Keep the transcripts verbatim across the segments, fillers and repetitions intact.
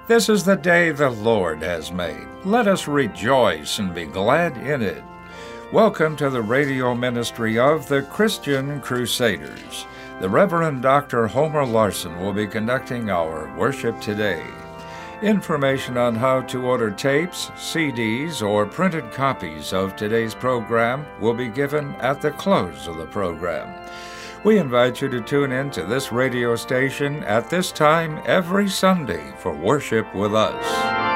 This is the day the Lord has made. Let us rejoice and be glad in it. Welcome to the radio ministry of the Christian Crusaders. The Reverend Doctor Homer Larson will be conducting our worship today. Information on how to order tapes, C Ds, or printed copies of today's program will be given at the close of the program. We invite you to tune in to this radio station at this time every Sunday for worship with us.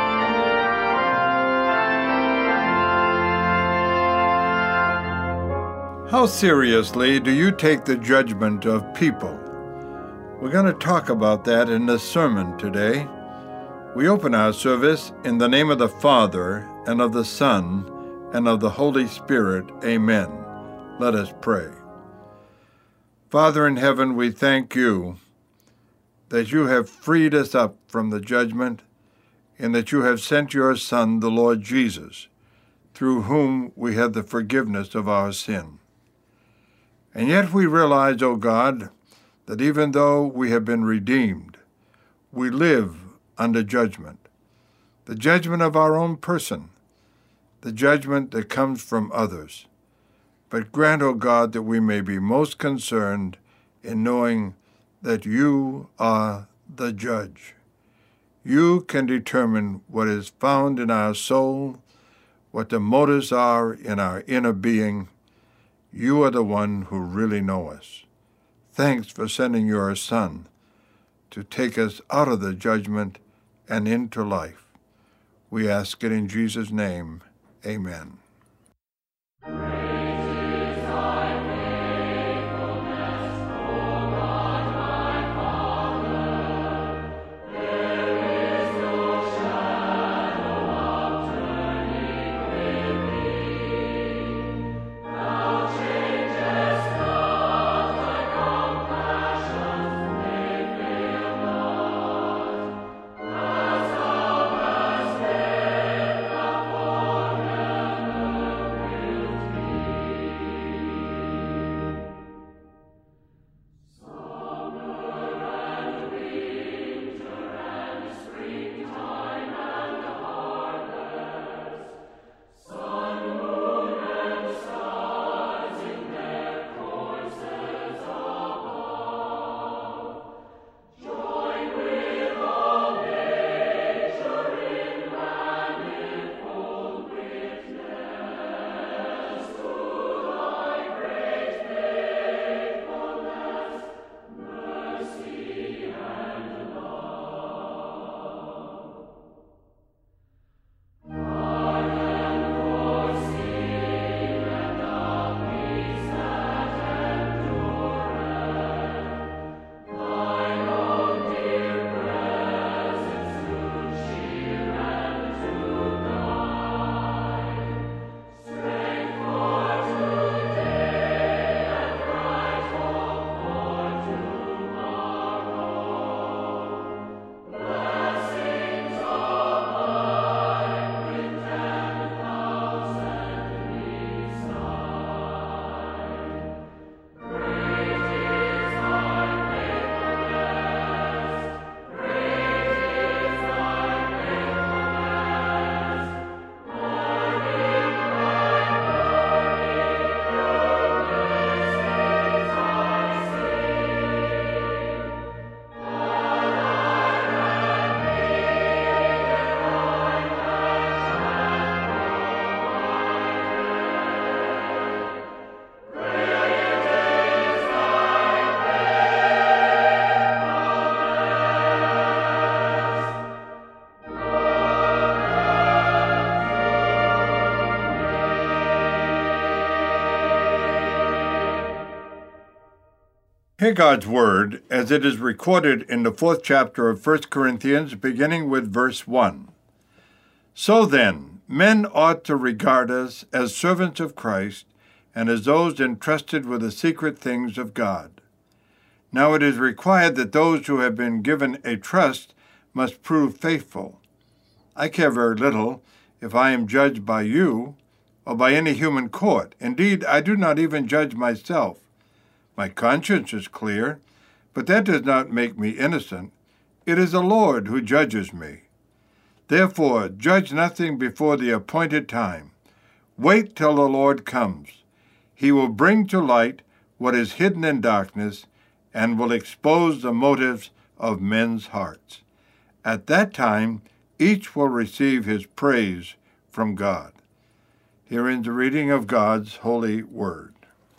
How seriously do you take the judgment of people? We're going to talk about that in this sermon today. We open our service in the name of the Father, and of the Son, and of the Holy Spirit. Amen. Let us pray. Father in heaven, we thank you that you have freed us up from the judgment and that you have sent your Son, the Lord Jesus, through whom we have the forgiveness of our sin. And yet we realize, O God, that even though we have been redeemed, we live under judgment, the judgment of our own person, the judgment that comes from others. But grant, O God, that we may be most concerned in knowing that you are the judge. You can determine what is found in our soul, what the motives are in our inner being. You are the one who really know us. Thanks for sending your Son to take us out of the judgment and into life. We ask it in Jesus' name. Amen. Hear God's word as it is recorded in the fourth chapter of First Corinthians, beginning with verse one. So then, men ought to regard us as servants of Christ and as those entrusted with the secret things of God. Now it is required that those who have been given a trust must prove faithful. I care very little if I am judged by you or by any human court. Indeed, I do not even judge myself. My conscience is clear, but that does not make me innocent. It is the Lord who judges me. Therefore, judge nothing before the appointed time. Wait till the Lord comes. He will bring to light what is hidden in darkness and will expose the motives of men's hearts. At that time, each will receive his praise from God. Here ends the reading of God's holy word.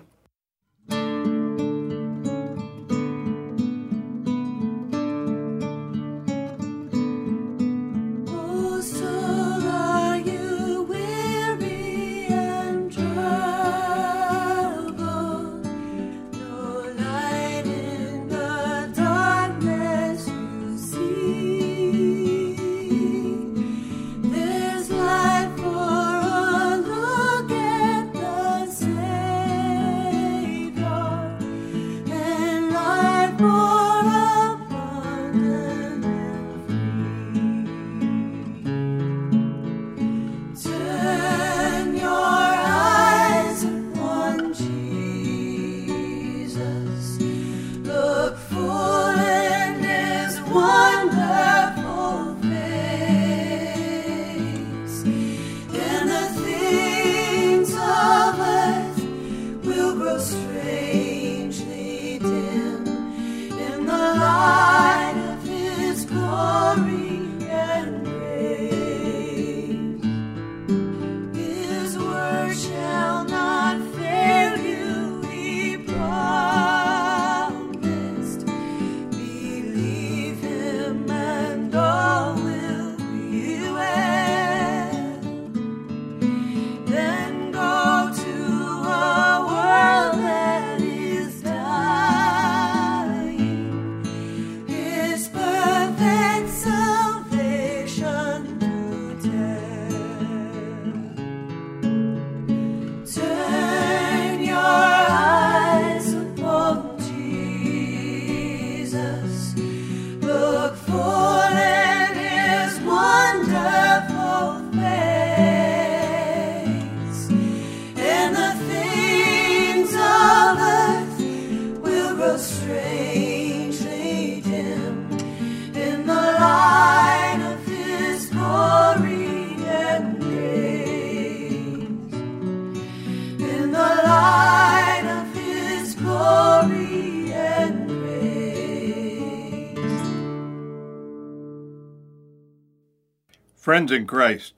Friends in Christ,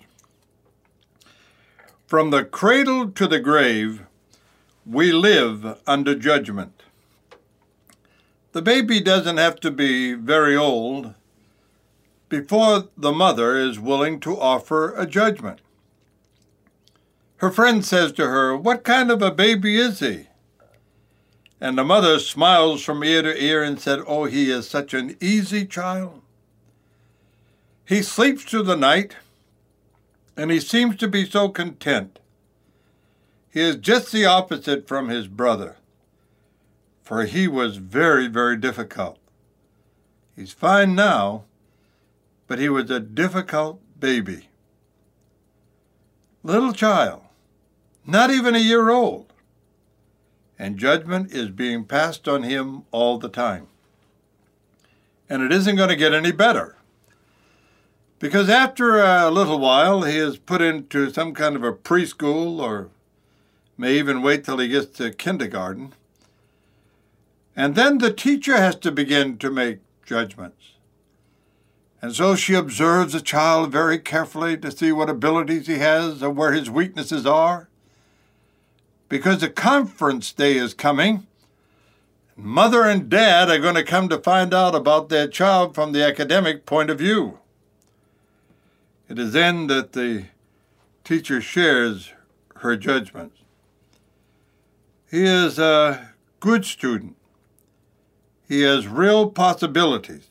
from the cradle to the grave, we live under judgment. The baby doesn't have to be very old before the mother is willing to offer a judgment. Her friend says to her, "What kind of a baby is he?" And the mother smiles from ear to ear and said, "Oh, he is such an easy child. He sleeps through the night, and he seems to be so content. He is just the opposite from his brother, for he was very, very difficult. He's fine now, but he was a difficult baby." Little child, not even a year old, and judgment is being passed on him all the time. And it isn't going to get any better. Because after a little while, he is put into some kind of a preschool, or may even wait till he gets to kindergarten. And then the teacher has to begin to make judgments. And so she observes the child very carefully to see what abilities he has or where his weaknesses are. Because the conference day is coming, mother and dad are going to come to find out about their child from the academic point of view. It is then that the teacher shares her judgments. He is a good student. He has real possibilities.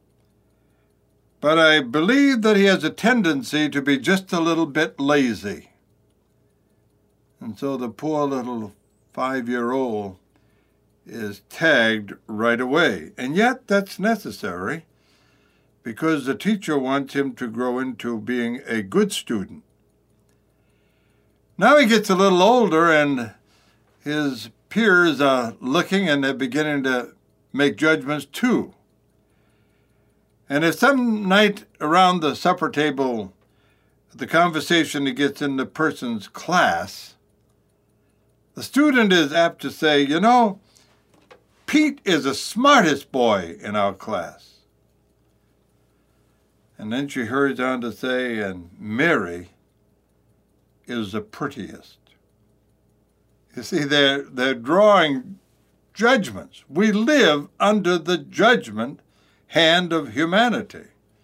But I believe that he has a tendency to be just a little bit lazy. And so the poor little five-year-old is tagged right away. And yet that's necessary, because the teacher wants him to grow into being a good student. Now he gets a little older, and his peers are looking, and they're beginning to make judgments too. And if some night around the supper table, the conversation gets in the person's class, the student is apt to say, you know, Pete is the smartest boy in our class. And then she hurries on to say, and Mary is the prettiest. You see, they're, they're drawing judgments. We live under the judgment hand of humanity.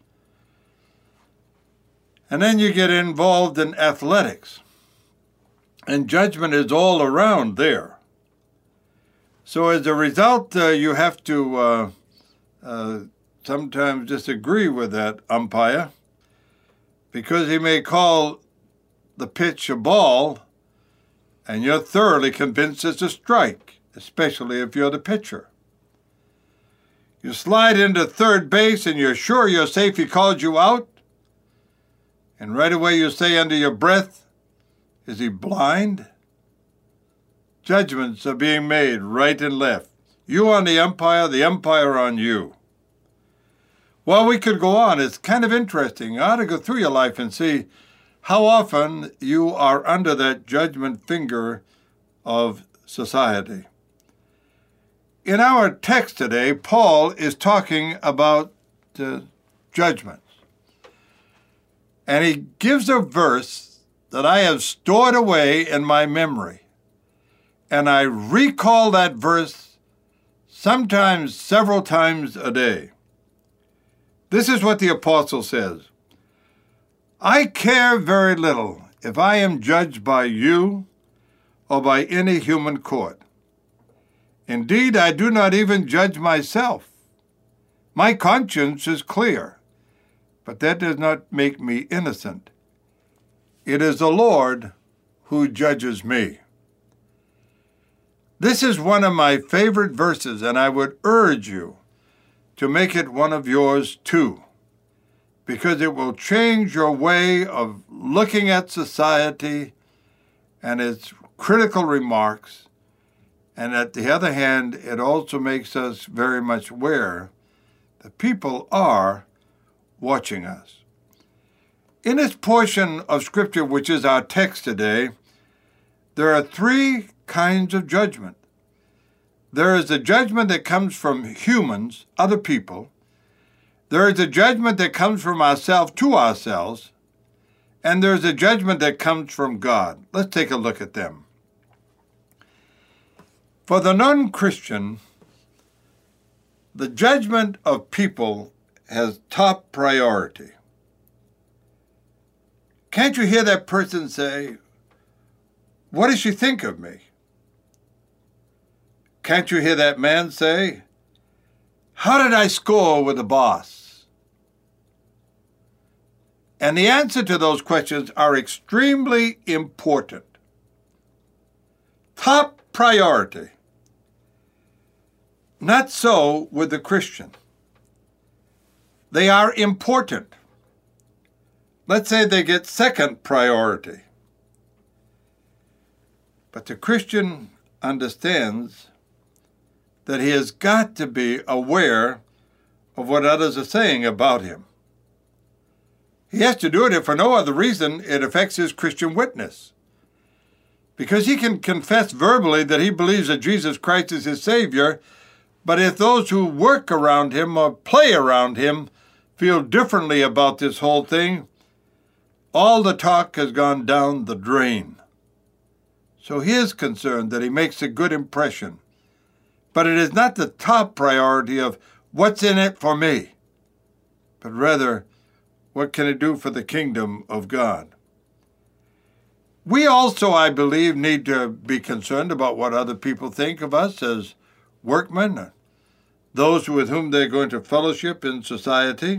And then you get involved in athletics. And judgment is all around there. So as a result, uh, you have to uh, uh, sometimes disagree with that umpire, because he may call the pitch a ball, and you're thoroughly convinced it's a strike, especially if you're the pitcher. You slide into third base and you're sure you're safe, he calls you out, and right away you say under your breath, is he blind? Judgments are being made right and left. You on the umpire, the umpire on you. Well, we could go on. It's kind of interesting. I ought to go through your life and see how often you are under that judgment finger of society. In our text today, Paul is talking about uh, judgments. And he gives a verse that I have stored away in my memory. And I recall that verse sometimes several times a day. This is what the apostle says. I care very little if I am judged by you or by any human court. Indeed, I do not even judge myself. My conscience is clear, but that does not make me innocent. It is the Lord who judges me. This is one of my favorite verses, and I would urge you to make it one of yours too, because it will change your way of looking at society and its critical remarks. And at the other hand, it also makes us very much aware that people are watching us. In this portion of Scripture, which is our text today, there are three kinds of judgment. There is the judgment that comes from humans, other people. There is a judgment that comes from ourselves to ourselves. And there is a judgment that comes from God. Let's take a look at them. For the non-Christian, the judgment of people has top priority. Can't you hear that person say, what does she think of me? Can't you hear that man say, how did I score with the boss? And the answer to those questions are extremely important. Top priority. Not so with the Christian. They are important. Let's say they get second priority. But the Christian understands that he has got to be aware of what others are saying about him. He has to do it if for no other reason it affects his Christian witness. Because he can confess verbally that he believes that Jesus Christ is his Savior, but if those who work around him or play around him feel differently about this whole thing, all the talk has gone down the drain. So he is concerned that he makes a good impression. But it is not the top priority of what's in it for me, but rather, what can it do for the kingdom of God? We also, I believe, need to be concerned about what other people think of us as workmen, those with whom they're going to fellowship in society.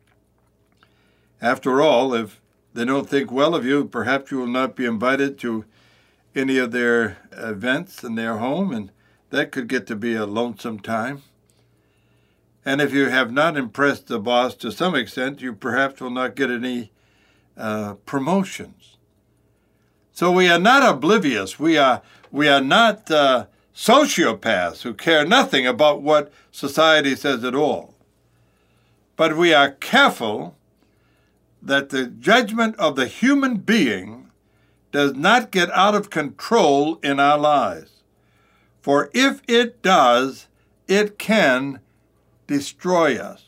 After all, if they don't think well of you, perhaps you will not be invited to any of their events in their home, and that could get to be a lonesome time. And if you have not impressed the boss to some extent, you perhaps will not get any uh, promotions. So we are not oblivious. We are, we are not uh, sociopaths who care nothing about what society says at all. but we are careful that the judgment of the human being does not get out of control in our lives. For if it does, it can destroy us.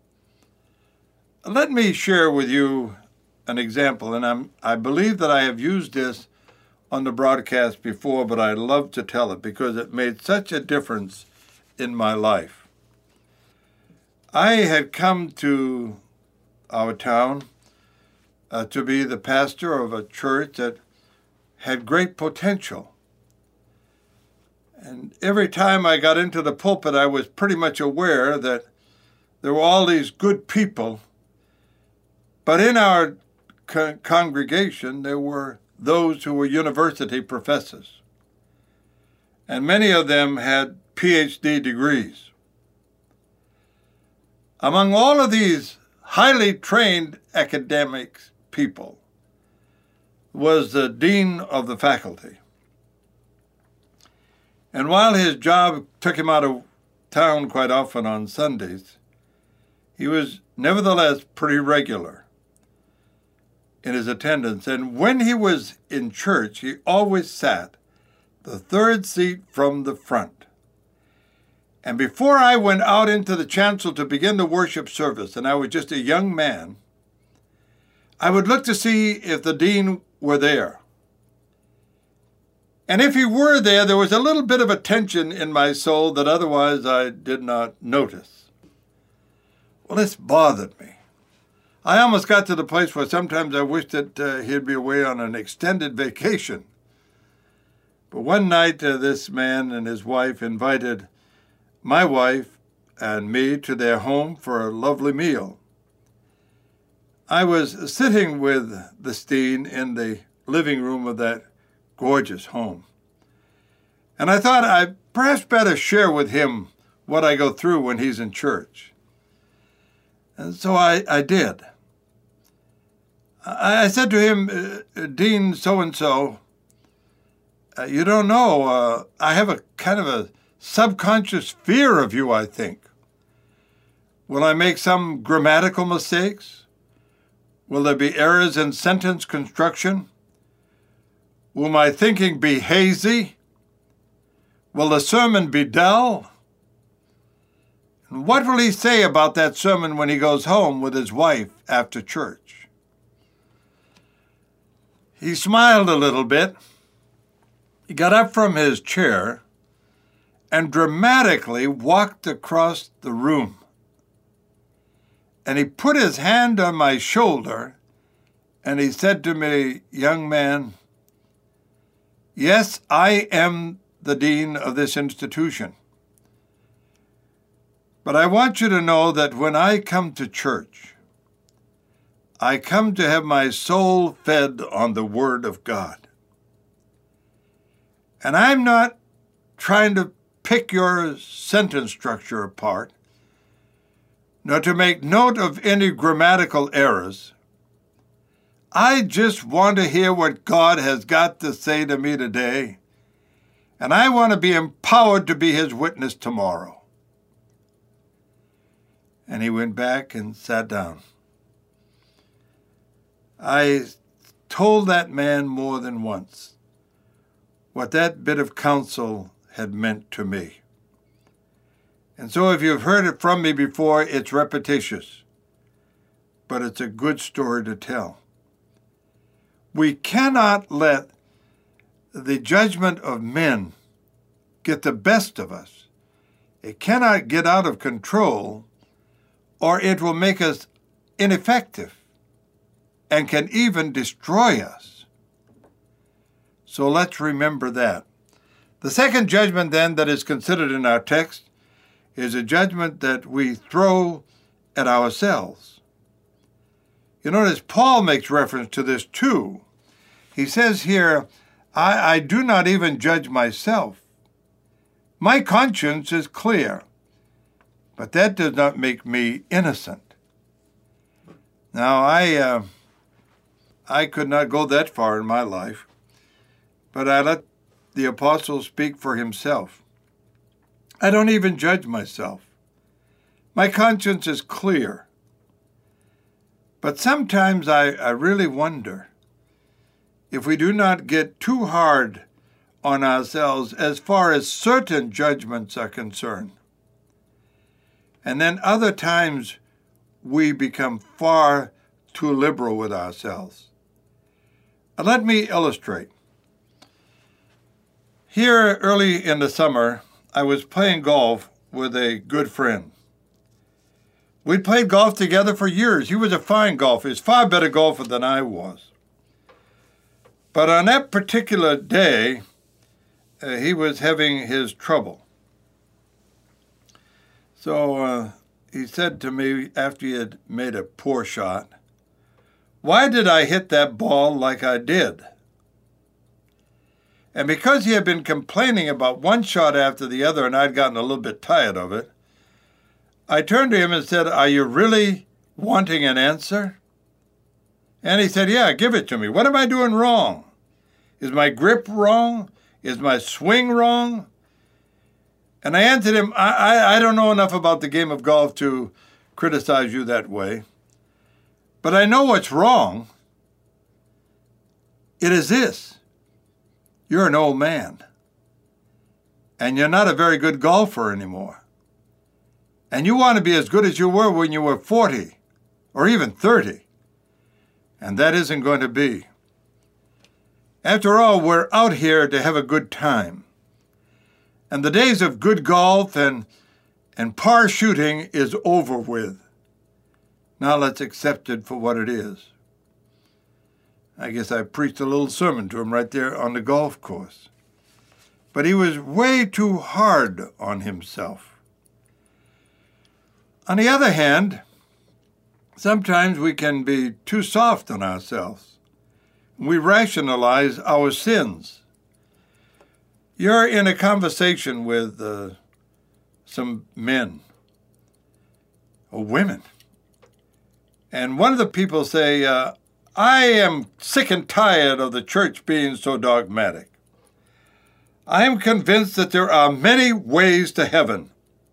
Let me share with you an example, and I'm, I believe that I have used this on the broadcast before, but I love to tell it because it made such a difference in my life. I had come to our town uh, to be the pastor of a church that had great potential. And every time I got into the pulpit, I was pretty much aware that there were all these good people, but in our con- congregation, there were those who were university professors, and many of them had P H D degrees. Among all of these highly trained academic people was the dean of the faculty. And while his job took him out of town quite often on Sundays, he was nevertheless pretty regular in his attendance. And when he was in church, he always sat the third seat from the front. And before I went out into the chancel to begin the worship service, and I was just a young man, I would look to see if the dean were there. And if he were there, there was a little bit of a tension in my soul that otherwise I did not notice. Well, this bothered me. I almost got to the place where sometimes I wished that uh, he'd be away on an extended vacation. But one night, uh, this man and his wife invited my wife and me to their home for a lovely meal. I was sitting with the Steen in the living room of that gorgeous home. And I thought I'd perhaps better share with him what I go through when he's in church. And so I, I did. I, I said to him, uh, Dean so-and-so, uh, you don't know, uh, I have a kind of a subconscious fear of you, I think. Will I make some grammatical mistakes? Will there be errors in sentence construction? Will my thinking be hazy? Will the sermon be dull? And what will he say about that sermon when he goes home with his wife after church? He smiled a little bit. He got up from his chair and dramatically walked across the room. And he put his hand on my shoulder and he said to me, young man, yes, I am the dean of this institution. But I want you to know that when I come to church, I come to have my soul fed on the Word of God. And I'm not trying to pick your sentence structure apart, nor to make note of any grammatical errors. I just want to hear what God has got to say to me today, and I want to be empowered to be his witness tomorrow. And he went back and sat down. I told that man more than once what that bit of counsel had meant to me. And so if you've heard it from me before, it's repetitious, but it's a good story to tell. We cannot let the judgment of men get the best of us. It cannot get out of control, or it will make us ineffective and can even destroy us. So let's remember that. The second judgment, then, that is considered in our text is a judgment that we throw at ourselves. You notice Paul makes reference to this too. He says here, I, I do not even judge myself. My conscience is clear, but that does not make me innocent. Now, I, uh, I could not go that far in my life, but I let the apostle speak for himself. I don't even judge myself. My conscience is clear. But sometimes I, I really wonder if we do not get too hard on ourselves as far as certain judgments are concerned. And then other times we become far too liberal with ourselves. And let me illustrate. Here early in the summer, I was playing golf with a good friend. We'd played golf together for years. He was a fine golfer. He was far better golfer than I was. But on that particular day, uh, he was having his trouble. So uh, he said to me after he had made a poor shot, "Why did I hit that ball like I did?" And because he had been complaining about one shot after the other and I'd gotten a little bit tired of it, I turned to him and said, "Are you really wanting an answer?" And he said, "Yeah, give it to me. What am I doing wrong? Is my grip wrong? Is my swing wrong?" And I answered him, I, I, I don't know enough about the game of golf to criticize you that way, but I know what's wrong. It is this. You're an old man, and you're not a very good golfer anymore. And you want to be as good as you were when you were forty or even thirty, and that isn't going to be. After all, we're out here to have a good time. And the days of good golf and, and par shooting is over with. Now let's accept it for what it is. I guess I preached a little sermon to him right there on the golf course. But he was way too hard on himself. On the other hand, sometimes we can be too soft on ourselves. We rationalize our sins. You're in a conversation with uh, some men or women, and one of the people say, uh, "I am sick and tired of the church being so dogmatic. I am convinced that there are many ways to heaven."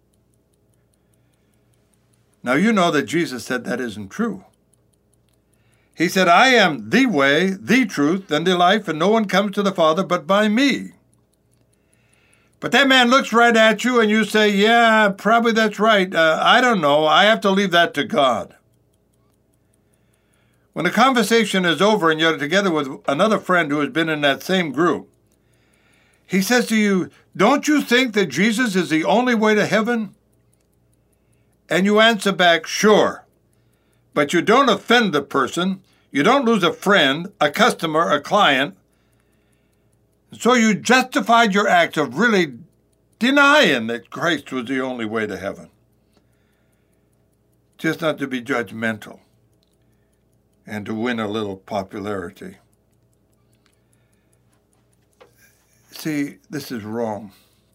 Now you know that Jesus said that isn't true. He said, "I am the way, the truth, and the life, and no one comes to the Father but by me." But that man looks right at you and you say, "Yeah, probably that's right. Uh, I don't know. I have to leave that to God." When the conversation is over and you're together with another friend who has been in that same group, he says to you, "Don't you think that Jesus is the only way to heaven?" And you answer back, "Sure." But you don't offend the person. You don't lose a friend, a customer, a client. So you justified your act of really denying that Christ was the only way to heaven. Just not to be judgmental and to win a little popularity. See, this is wrong.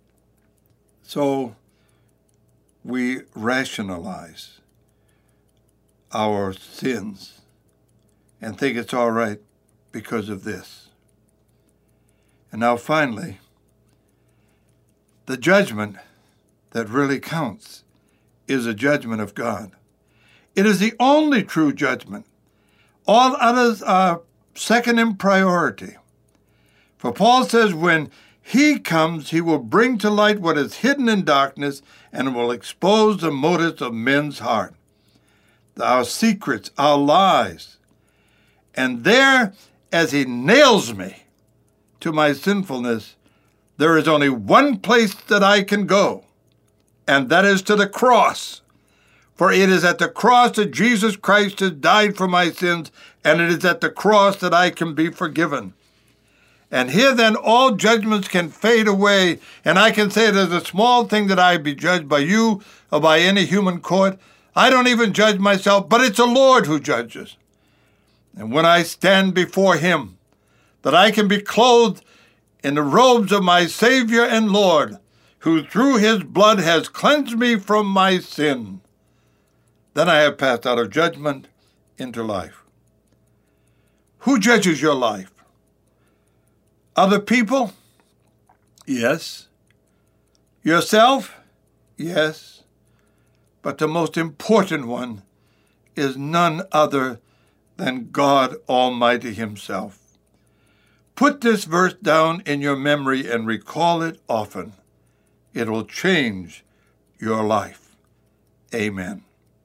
So we rationalize our sins and think it's all right because of this. And now finally, the judgment that really counts is a judgment of God. It is the only true judgment. All others are second in priority. For Paul says, when he comes, he will bring to light what is hidden in darkness and will expose the motives of men's heart, our secrets, our lies. And there, as he nails me to my sinfulness, there is only one place that I can go, and that is to the cross. For it is at the cross that Jesus Christ has died for my sins, and it is at the cross that I can be forgiven. And here then all judgments can fade away, and I can say it is a small thing that I be judged by you or by any human court. I don't even judge myself, but it's the Lord who judges. And when I stand before him, that I can be clothed in the robes of my Savior and Lord, who through his blood has cleansed me from my sin. Then I have passed out of judgment into life. Who judges your life? Other people? Yes. Yourself? Yes. But the most important one is none other than God Almighty himself. Put this verse down in your memory and recall it often. It will change your life. Amen.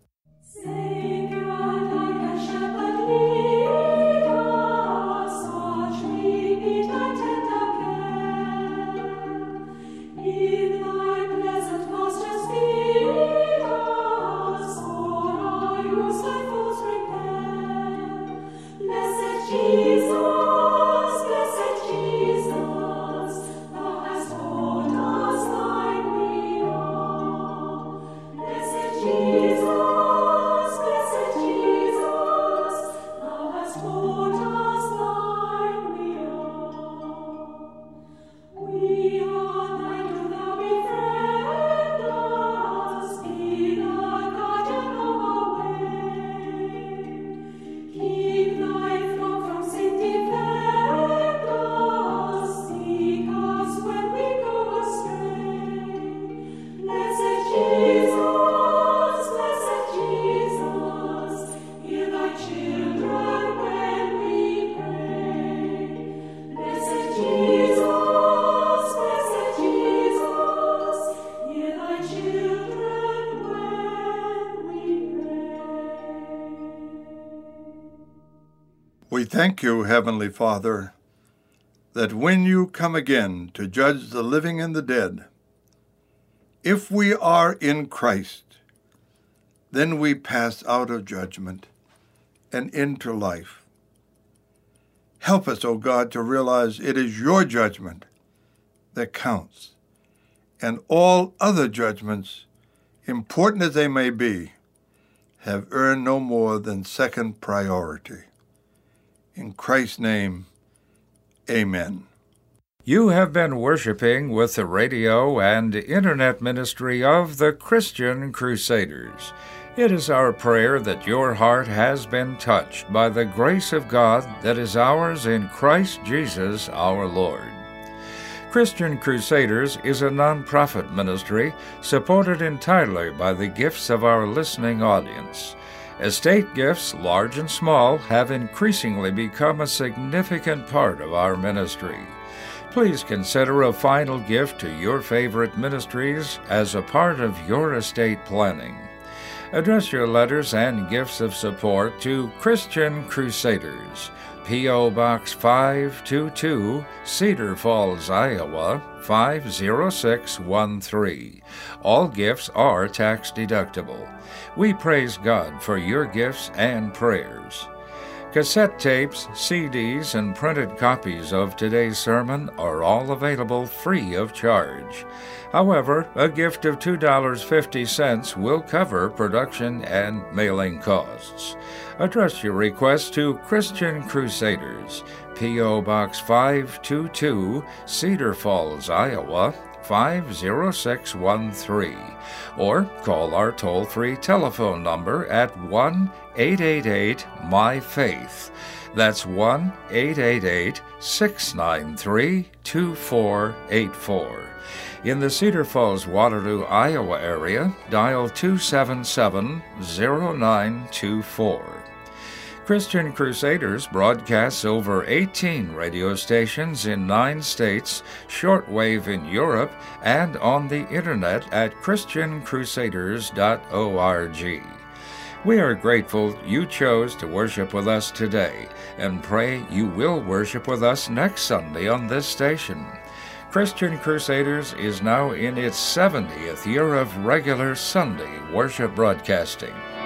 We thank you, Heavenly Father, that when you come again to judge the living and the dead, if we are in Christ, then we pass out of judgment and into life. Help us, O God, to realize it is your judgment that counts, and all other judgments, important as they may be, have earned no more than second priority. In Christ's name, amen. You have been worshiping with the radio and internet ministry of the Christian Crusaders. It is our prayer that your heart has been touched by the grace of God that is ours in Christ Jesus our Lord. Christian Crusaders is a non-profit ministry supported entirely by the gifts of our listening audience. Estate gifts, large and small, have increasingly become a significant part of our ministry. Please consider a final gift to your favorite ministries as a part of your estate planning. Address your letters and gifts of support to Christian Crusaders, P O. Box five two two, Cedar Falls, Iowa, five zero six one three. All gifts are tax-deductible. We praise God for your gifts and prayers. Cassette tapes, C Ds, and printed copies of today's sermon are all available free of charge. However, a gift of two dollars and fifty cents will cover production and mailing costs. Address your request to Christian Crusaders, P O. Box five two two, Cedar Falls, Iowa, five zero six one three, or call our toll-free telephone number at one eight eight eight M Y FAITH. That's one eight eight eight, six nine three, two four eight four. In the Cedar Falls, Waterloo, Iowa area, dial two seven seven, zero nine two four. Christian Crusaders broadcasts over eighteen radio stations in nine states, shortwave in Europe, and on the internet at christian crusaders dot org. We are grateful you chose to worship with us today, and pray you will worship with us next Sunday on this station. Christian Crusaders is now in its seventieth year of regular Sunday worship broadcasting.